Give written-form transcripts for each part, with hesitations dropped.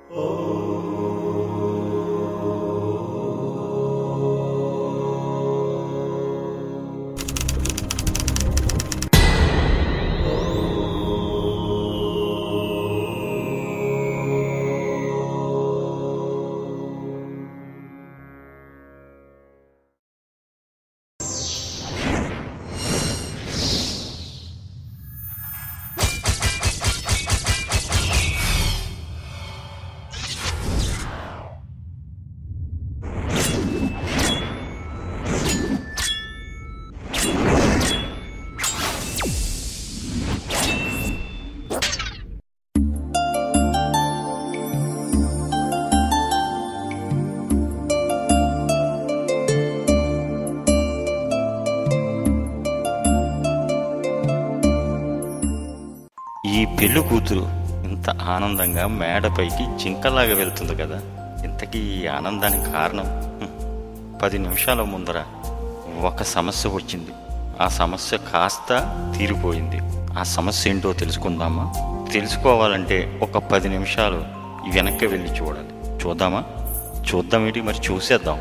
ఈ పెళ్లి కూతురు ఇంత ఆనందంగా మేడపైకి జింకలాగా వెళ్తుంది కదా. ఇంతకీ ఈ ఆనందానికి కారణం 10 నిమిషాల ముందర ఒక సమస్య వచ్చింది. ఆ సమస్య కాస్త తీరిపోయింది. ఆ సమస్య ఏంటో తెలుసుకుందామా? తెలుసుకోవాలంటే ఒక 10 నిమిషాలు వెనక్కి వెళ్ళి చూడాలి. చూద్దామా? చూద్దామేంటి, మరి చూసేద్దాం.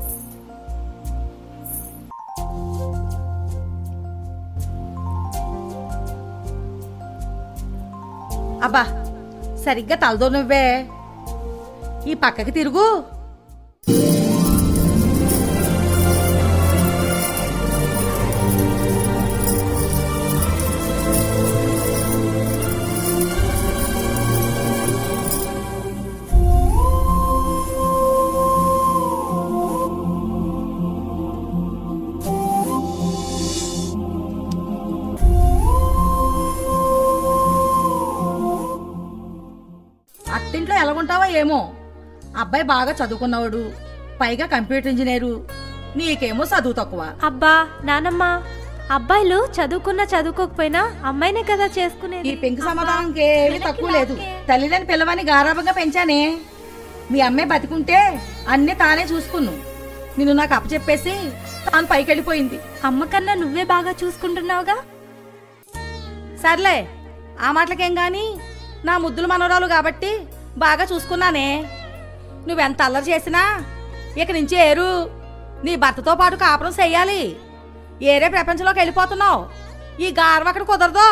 అబ్బా, సరిగ్గా తలదో నువ్వే. ఈ పక్కకి తిరుగు. అత్తింట్లో ఎలాగుంటావో ఏమో. అబ్బాయి బాగా చదువుకున్నవాడు, పైగా కంప్యూటర్ ఇంజనీరు, నీకేమో చదువు తక్కువ. అబ్బా నానమ్మ, అబ్బాయిలు చదువుకున్నా చదువుకోకపోయినా అమ్మాయినే కదా చేసుకునేది. ఈ పెంకు సమాధానంకి ఏమీ తక్కువ లేదు. తల్లిదని పిల్లవని గారాబంగా పెంచానే. మీ అమ్మాయి బతికుంటే అన్నీ తానే చూసుకున్నావు. నిన్ను నాకు అప్పచెప్పేసి తాను పైకెళ్ళిపోయింది. అమ్మ కన్నా నువ్వే బాగా చూసుకుంటున్నావుగా. సర్లే, ఆ మాటలకేం గాని నా ముద్దుల మనవరాలు కాబట్టి బాగా చూసుకున్నానే. నువ్వెంత అల్లరి చేసినా ఇక నుంచి ఏరు నీ భర్తతో పాటు కాపురం చెయ్యాలి. ఏరే ప్రపంచంలోకి వెళ్ళిపోతున్నావు. ఈ గార్వ అక్కడ కుదరదు.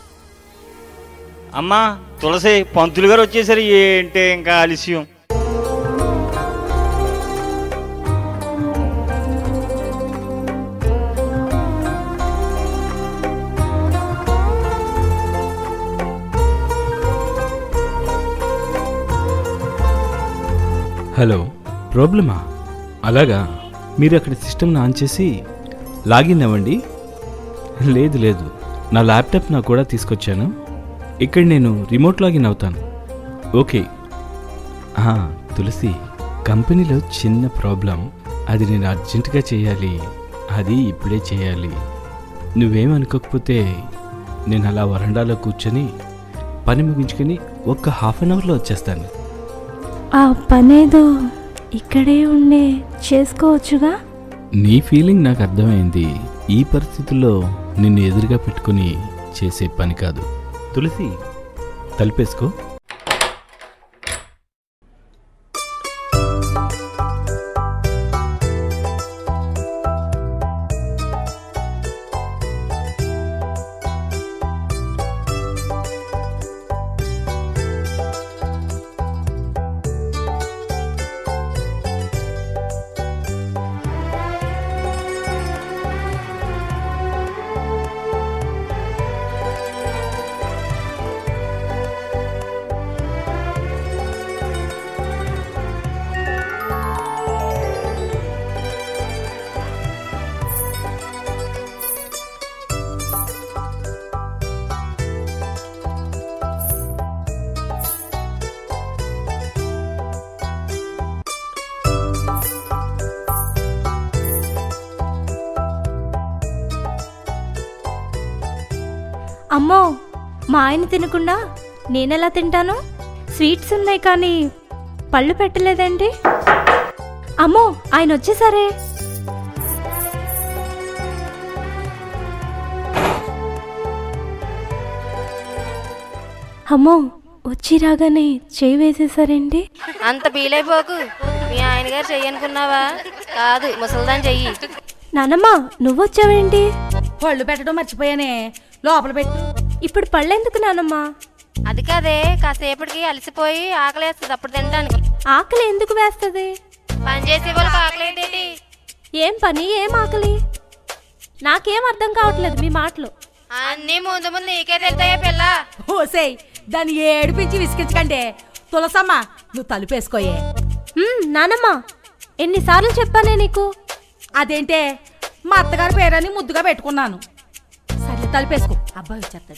అమ్మా తులసి, పంతులు గారు వచ్చేసరి. ఏంటే ఇంకా ఆలస్యం? హలో, ప్రాబ్లమా? అలాగా, మీరు అక్కడ సిస్టమ్ని ఆన్ చేసి లాగిన్ అవ్వండి. లేదు లేదు, నా ల్యాప్టాప్ నాకు కూడా తీసుకొచ్చాను. ఇక్కడ నేను రిమోట్ లాగిన్ అవుతాను. ఓకే. తులసి, కంపెనీలో చిన్న ప్రాబ్లం. అది నేను అర్జెంటుగా చేయాలి. అది ఇప్పుడే చేయాలి. నువ్వేమనుకోకపోతే నేను అలా వరండాలో కూర్చొని పని ముగించుకొని ఒక ½ అన్ అవర్లో వచ్చేస్తాను. ఆ పనేదో ఇక్కడే ఉండే చేసుకోవచ్చుగా. నీ ఫీలింగ్ నాకు అర్థమైంది. ఈ పరిస్థితుల్లో నిన్ను ఎదురుగా పెట్టుకుని చేసే పని కాదు. తులసి, తలుపేసుకో. అమ్మో, మా ఆయన తినకుండా నేనెలా తింటాను? స్వీట్స్ ఉన్నాయి కానీ పళ్ళు పెట్టలేదండి. అమ్మో, ఆయన వచ్చేసరే. అమ్మో, వచ్చి రాగానే చేయి వేసేసారేంటి? అంత బీలైపోకు. మీ ఆయన గారు చెయ్యనుకున్నావా? కాదు, ముసల్దాన్ చెయ్యి. నానమ్మ నువ్వొచ్చావేంటి? పళ్ళు పెట్టడం మర్చిపోయానే, లోపల పెట్టు. ఇప్పుడు పళ్ళెందుకు నానమ్మ? అది కాదే, కాసేపటికి అలసిపోయి ఆకలేస్తుంది, అప్పుడు తినడానికి. ఆకలి ఎందుకు వేస్తుంది? పని చేసే వాళ్ళకి ఆకలేదేంటి? ఏం పని, ఏం ఆకలి? నాకేం అర్థం కావట్లేదు మీ మాటలు. అన్నీ ముందు ముందు నీకే తెలుతాయా పిల్ల? ఓసేయ్, దాన్ని ఏడిపించి విసిగించకంటే. తులసమ్మ, నువ్వు తలుపేసుకోయే. నానమ్మ ఎన్నిసార్లు చెప్పానే నీకు? అదేంటే, మా అత్తగారి పేరని ముద్దుగా పెట్టుకున్నాను. సరే తలుపేసుకో, అబ్బాయి వచ్చేస్తాడు.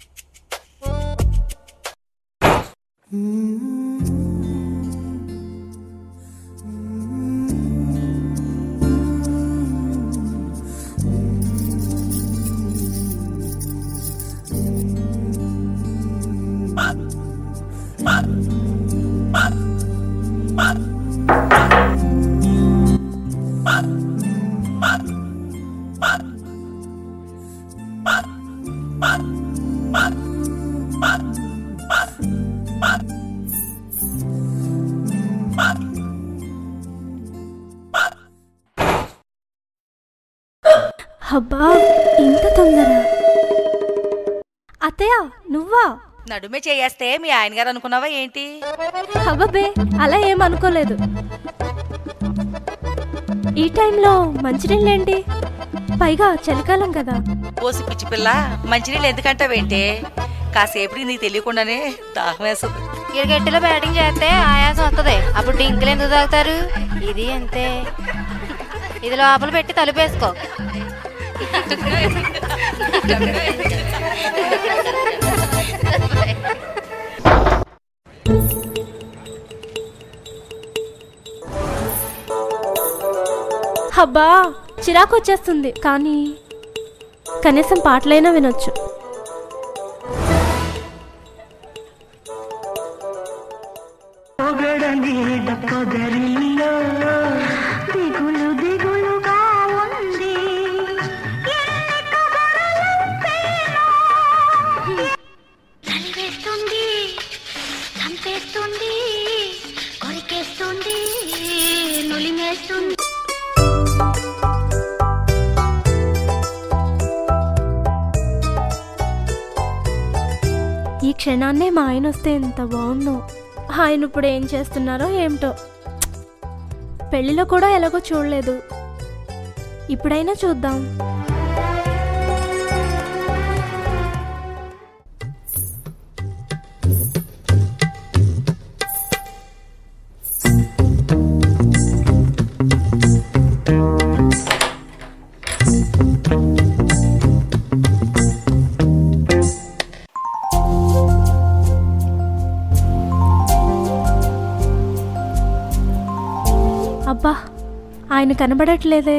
అబ్బా ఇంత తొందర? అత్తయ్య నువ్వా? నడుమే చేయేస్తే మీ ఆయన గారు అనుకున్నావా ఏంటి? అబ్బబ్బే అలా ఏమనుకోలేదు. ఈ టైంలో మంచినీళ్ళేంటి? పైగా చలికాలం కదా. పోసి పిచ్చి పిల్ల, మంచినీళ్ళు ఎందుకంటావేంటే? కాసేపటికి నీకు తెలియకుండానే దాహం వేస్తుంది. ఇరగట్టిలో బ్యాటింగ్ చేస్తే ఆయాసం వస్తుంది, అప్పుడు డింకులు ఎందుకు తాగుతారు? ఇది అంతే. ఇది లోపల పెట్టి తలుపేసుకో. అబ్బా చిరాకు వచ్చేస్తుంది, కానీ కనీసం పాటలైనా వినొచ్చు. ఈ క్షణాన్నే మా ఆయన వస్తే ఎంత బాగుందో. ఆయన ఇప్పుడు ఏం చేస్తున్నారో ఏమిటో. పెళ్లిలో కూడా ఎలాగో చూడలేదు, ఇప్పుడైనా చూద్దాం. అబ్బా ఆయన కనబడట్లేదే.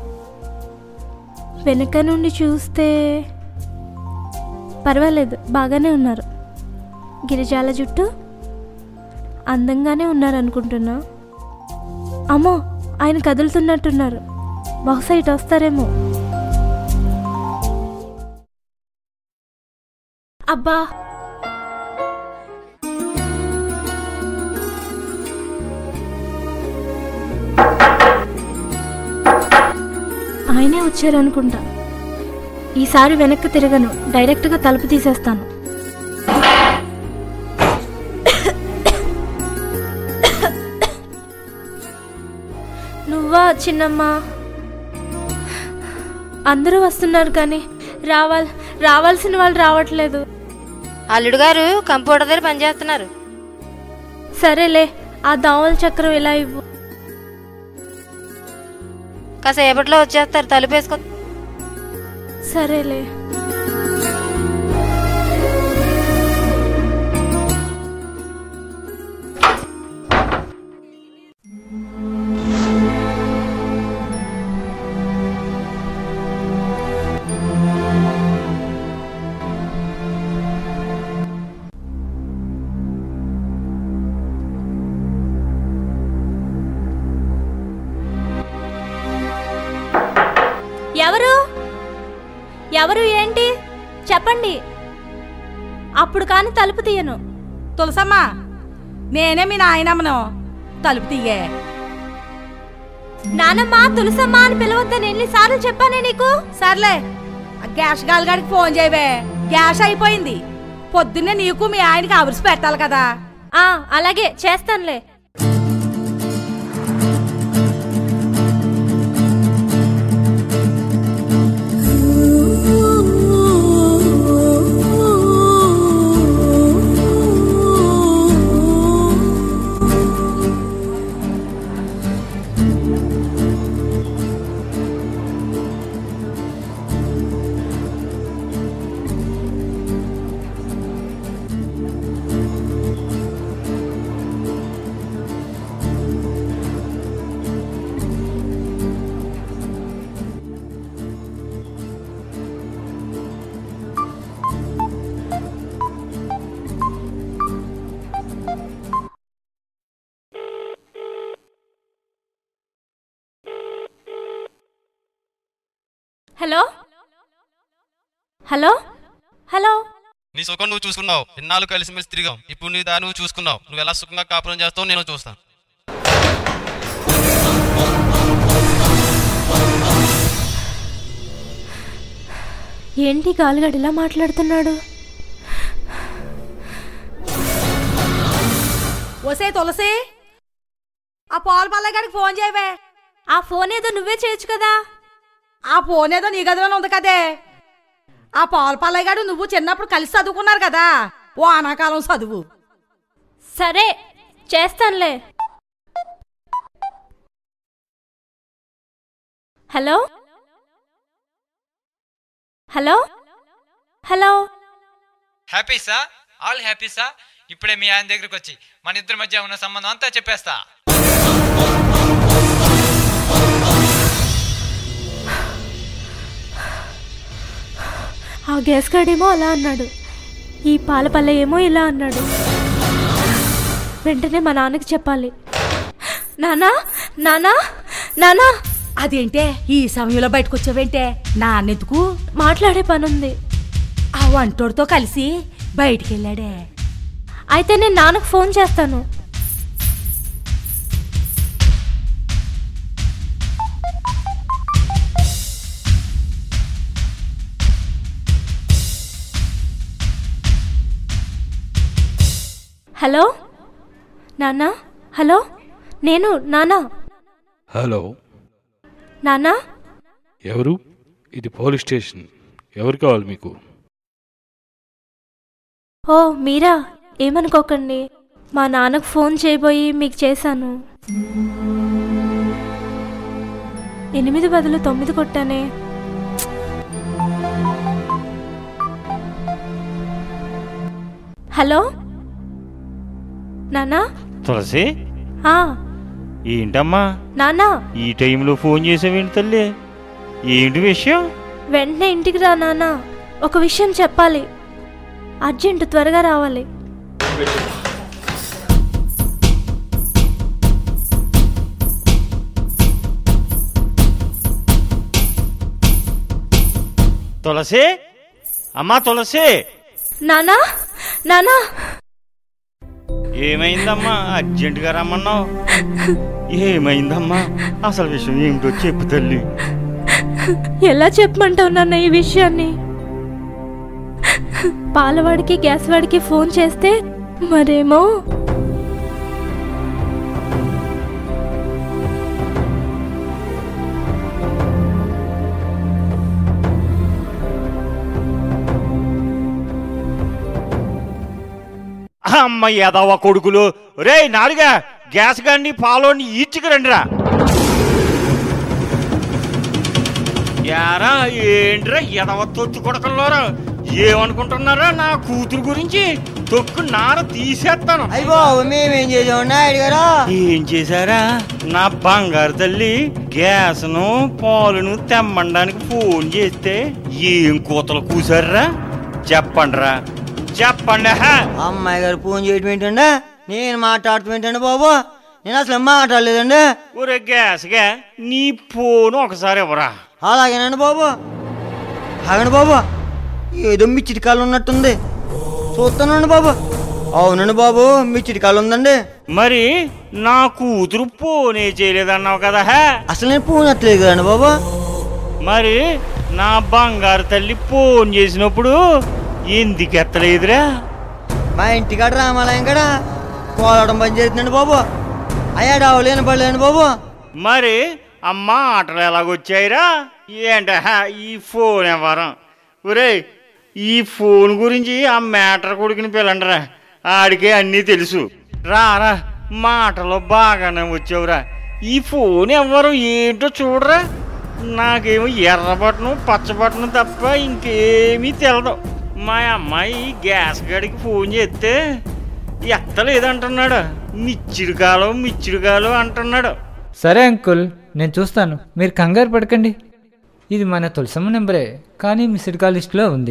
వెనక నుండి చూస్తే పర్వాలేదు, బాగానే ఉన్నారు. గిరిజాల జుట్టు, అందంగానే ఉన్నారు అనుకుంటున్నా. అమ్మో ఆయన కదులుతున్నట్టున్నారు, బహుశా ఇటు వస్తారేమో. అబ్బా ఆయనే వచ్చారనుకుంటా. ఈసారి వెనక్కి తిరగను, డైరెక్ట్గా తలుపు తీసేస్తాను. నువ్వా చిన్నమ్మా? అందరూ వస్తున్నారు కానీ రావాల్సిన వాళ్ళు రావట్లేదు. అల్లుడు గారు కంప్యూటర్ దగ్గర పనిచేస్తున్నారు. సరేలే, ఆ దావుల చక్రం ఇలా ఇవ్వు. కాసేపట్లో వచ్చేస్తారు, తలుపేసుకో. సరేలే. ఎవరు ఏంటి చెప్పండి, అప్పుడు కానీ తలుపు తీయను. తులసమ్మ, నేనే మీ నాయనమ్మను. తలుపు తీయే. నానమ్మ తులసమ్మ అని పిలవద్దని ఎన్నిసార్లు చెప్పానే నీకు? సర్లే, ఆ గ్యాస్ గాలిగాడికి ఫోన్ చేయవే. గ్యాస్ అయిపోయింది. పొద్దున్నే నీకు మీ ఆయనకి అవిరిసి పెట్టాలి కదా. అలాగే చేస్తానులే. Hello hello hello. నీ సుఖం నువ్వు చూసుకున్నావు. ఎన్నాళ్ళు కలిసిమెలిసి తిరిగాం. ఇప్పుడు నీ దాన్ని నువ్వు చూసుకున్నావు. నువ్వు ఎలా సుఖంగా కాపురం చేస్తావు నేను చూస్తాను. ఏంటి గాలిగాడు ఇలా మాట్లాడుతున్నాడు? ఒసే తులసి, ఆ పాలు పల్లగాడికి ఫోన్ చేయవే. ఆ ఫోన్ ఏదో నువ్వే చేయొచ్చు కదా. ఆ ఫోన్ ఏదో నీ గదిలోనే ఉంది కదే. ఆ పాలు పల్లగాడు నువ్వు చిన్నప్పుడు కలిసి చదువుకున్నారు కదా, వానాకాలం చదువు. సరే చేస్తానులే. Hello hello hello. హ్యాపీసా? ఆల్ హ్యాపీసా? ఇప్పుడే మీ ఆయన దగ్గరికి వచ్చి మన ఇద్దరి మధ్య ఉన్న సంబంధం అంతా చెప్పేస్తా. ఆ గ్యాస్ గాడేమో అలా అన్నాడు, ఈ పాలపల్ల ఏమో ఇలా అన్నాడు. వెంటనే మా నాన్నకి చెప్పాలి. నానా నానా నానా. అదేంటే ఈ సమయంలో బయటకు వచ్చావేంటే? నాన్నెందుకు? మాట్లాడే పనుంది. ఆ వంటోడితో కలిసి బయటికి వెళ్ళాడే. అయితే నేను నాన్నకు ఫోన్ చేస్తాను. హలో నాన్నా. హలో, నేను నానా. హలో నాన్నా. ఎవరు? ఇది పోలీస్ స్టేషన్. ఎవరు కావాలి మీకు? ఓ మీరా, ఏమనుకోకండి. మా నాన్నకు ఫోన్ చేయబోయి మీకు చేశాను. 8 బదులు 9 కొట్టానే. హలో నాన్నా. తులసి, ఏంటమ్మా నాన్నా. ఈ టైంలో ఫోన్ చేసావేంటి తల్లి? ఏంటి విషయం? వెంటనే ఇంటికి రా నాన్నా. ఒక విషయం చెప్పాలి. అర్జెంటు, త్వరగా రావాలి. తులసి, అమ్మా తులసి. నానా నానా. ఏమైందమ్మా? అర్జెంటుగా రమ్మన్నావు. ఏమైందమ్మా? అసలు విషయం ఏమిటో చెప్పు తల్లి. ఎలా చెప్పమంటావు నాన్న ఈ విషయాన్ని? పాలవాడికి గ్యాస్ వాడికి ఫోన్ చేస్తే మరేమో అమ్మ ఎదవ కొడుకులు. రే నాలుగా, గ్యాస్ గాన్ని పాలోని ఈడ్చుకు రండిరా. యారా ఏంట్రా ఎదవ తొత్తు కొడకల్లోరా? ఏమనుకుంటున్నారా నా కూతురు గురించి? తొక్కు నార తీసేస్తాను. అయ్యో మేమేం చేసామన్నా అడిగారా? ఏం చేశారా? నా బంగారు తల్లి గ్యాస్ను పాలును తెమ్మండానికి ఫోన్ చేస్తే ఏం కూతలు కూసారా? చెప్పండిరా, చెప్పండి. అమ్మాయి గారు ఫోన్ చేయటం ఏంటండి? నేను మాట్లాడటం ఏంటండి బాబు? నేను అసలు మాట్లాడలేదండి. ఒరే గ్యాస్గా నీ ఫోను ఒకసారి ఇవ్వరా. అలాగేనండి బాబు. ఆగండి బాబు, ఏదో మీ చిటికాలు ఉన్నట్టుంది. చూస్తానండి బాబు. అవునండి బాబు, మీ చిటికాలు ఉందండి. మరి నా కూతురు ఫోనే చేయలేదన్నావు కదా అసలు నేను ఫోన్ ఎత్తలేదు కదండి బాబు. మరి నా బంగారు తల్లి ఫోన్ చేసినప్పుడు ఎందుకు ఎత్తలేదురా? మా ఇంటికాడ రామాలయం కాడ కోలవడం పని చేస్తుందండి బాబు. అయ్యా డావులేని పడలేండి బాబు. మరి ఆ మాటలు ఎలాగొచ్చాయిరా? ఏంట ఈ ఫోన్ ఎవరం? ఒరే, ఈ ఫోన్ గురించి ఆ మ్యాటర్ కొడుకుని పిల్లండరా, ఆడికే అన్నీ తెలుసు. రారా, మాటలో బాగానే వచ్చావురా. ఈ ఫోన్ ఎవరు ఏంటో చూడరా. నాకేమో ఎర్ర బటను పచ్చ బటను తప్ప ఇంకేమీ తెలదు. మా అమ్మాయి గ్యాస్ గడికి ఫోన్ చేస్తే ఎత్తలేదంటున్నాడు. మిచ్చిడి కాలం అంటున్నాడు. సరే అంకుల్, నేను చూస్తాను, మీరు కంగారు పడకండి. ఇది మన తులసమ్మ నెంబరే, కానీ మిస్డ్ కాల్ లిస్టులో ఉంది.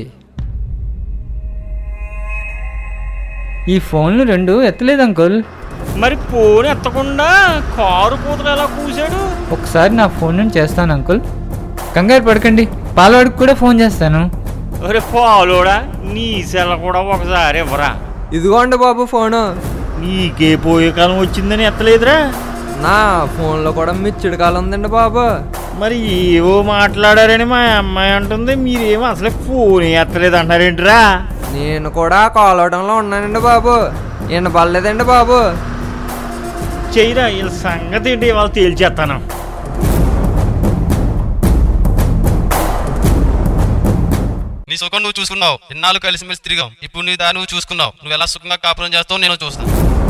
ఈ ఫోన్లు 2 ఎత్తలేదు అంకుల్. మరి ఫోన్ ఎత్తకుండా కారు కూతురు ఎలా కూసాడు? ఒకసారి నా ఫోన్ నుంచి చేస్తాను అంకుల్, కంగారు పడకండి. పాలవాడికి కూడా ఫోన్ చేస్తాను. ఒరే పాలోడా, నీ సెల కూడా ఒకసారి ఇవ్వరా. ఇదిగోండి బాబు ఫోను. నీకే పోయే కాలం వచ్చిందని ఎత్తలేదురా? నా ఫోన్లో కూడా మిచ్చిడి కాలం ఉందండి బాబు. మరి ఏవో మాట్లాడారని మా అమ్మాయి అంటుంది, మీరేమో అసలు ఫోన్ ఎత్తలేదు అంటారేంటిరా? నేను కూడా కాల్ అవడంలో ఉన్నానండి బాబు, వినపడలేదండి బాబు. చెయ్యరా, వీళ్ళ సంగతి ఏంటి వాళ్ళు తేల్చేస్తాను. నీ సుఖం నువ్వు చూసుకున్నావు, ఎన్నాళ్ళు కలిసిమెలిసి తిరిగాం. ఇప్పుడు నీ దాన్ని నువ్వు చూసుకున్నావు. నువ్వు ఎలా సుఖంగా కాపురం చేస్తావు నేను చూస్తాను.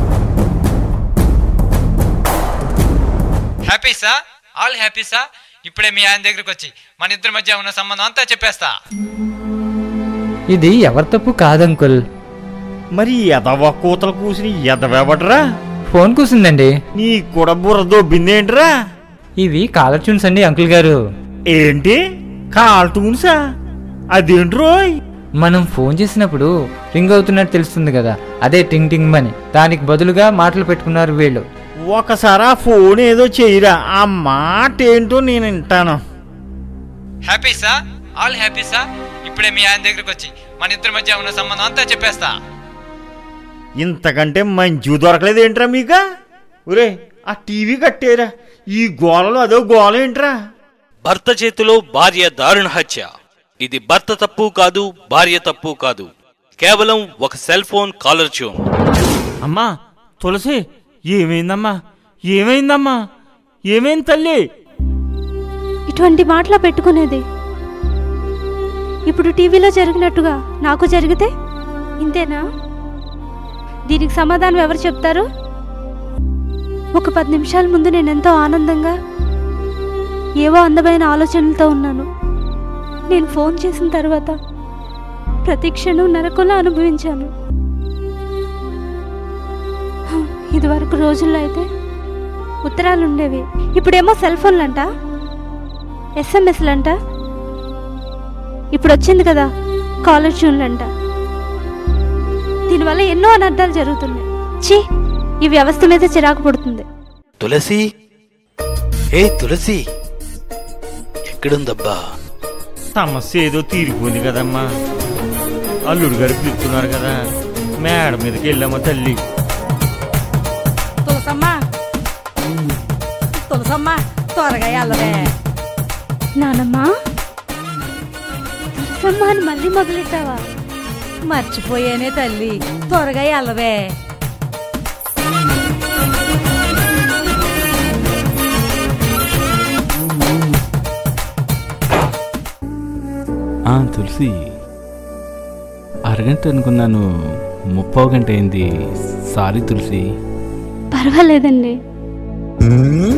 Happy sir, all happy sir. ఇప్పుడే మీ ఆయన దగ్గరికి వచ్చి మన ఇద్దరి మధ్య ఉన్న సంబంధం అంతా చెప్పేస్తా. ఇది ఎవరి తప్పు కాదంకుల్. మరి ఎదవ కూతలు కూసి ఎదవేబట్రా? ఫోన్ కూసిందండి. నీకు కూడా బుర్ర దొబ్బిందేంట్రా? ఇవి కాలర్ ట్యూన్స్ అండి అంకుల్ గారు. ఏంటి కాల్ ట్యూన్సా? అదేంటి రోయ్? మనం ఫోన్ చేసినప్పుడు రింగ్ అవుతున్నట్టు తెలుస్తుంది కదా, అదే టింగ్ టింగ్ అని. దానికి బదులుగా మాటలు పెట్టుకున్నారు వీళ్ళు. ఒకసారి ఆ ఫోన్ ఏదో చెయ్యరా, ఆ మాట ఏంటో నేను వింటాను. Happy sir, all happy sir. ఇప్పుడే మీ ఆయన దగ్గరికి వచ్చి మన ఇద్దరి మధ్య ఉన్న సంబంధం అంతా చెప్పేస్తా. ఇంతకంటే మంచి దొరకలేదు ఏంట్రా మీకు? ఒరే, ఆ టీవీ కట్టేరా, ఈ గోలలో అదో గోల ఏంట్రా? భర్త చేతిలో భార్య దారుణ హత్య. ఇది భర్త తప్పు కాదు, భార్య తప్పు కాదు, కేవలం ఒక సెల్ ఫోన్ కాలర్ ట్యూన్. అమ్మా తులసి, ఏమైందమ్మా? ఏమైందమ్మా? ఏమైంది తల్లి? ఇటువంటి మాటలు పెట్టుకునేది ఇప్పుడు టీవీలో జరిగినట్టుగా నాకు జరిగితే ఇంతేనా? దీనికి సమాధానం ఎవరు చెప్తారు? ఒక 10 నిమిషాల ముందు నేను ఎంతో ఆనందంగా ఏవో అందమైన ఆలోచనలతో ఉన్నాను. నేను ఫోన్ చేసిన తర్వాత ప్రతి క్షణం నరకంలా అనుభవించాను. ఇదివరకు రోజుల్లో అయితే ఉత్తరాలు ఉండేవి, ఇప్పుడేమో సెల్ ఫోన్లంట, SMS లంట, ఇప్పుడు వచ్చింది కదా కాలర్ ట్యూన్లంట. దీనివల్ల ఎన్నో అనర్థాలు జరుగుతున్నాయి. ఛీ, ఈ వ్యవస్థ మీద చిరాకు పడుతుంది. తులసి, ఏ తులసి, ఎక్కడుందబ్బా? సమస్య ఏదో తీరిపోయింది కదమ్మా. అల్లుడు గారు పిలుస్తున్నారు కదా, మేడ మీదకి వెళ్ళామా తల్లి. తులసమ్మా త్వరగా వెళ్ళవే. నానమ్మా, తులసమ్మా అని మళ్ళీ మొదలెట్టావా? మర్చిపోయానే తల్లి, త్వరగా వెళ్ళవే. తులసి, అరగంట అనుకున్నాను, 30 గంట అయింది. సారీ తులసి. పర్వాలేదండి.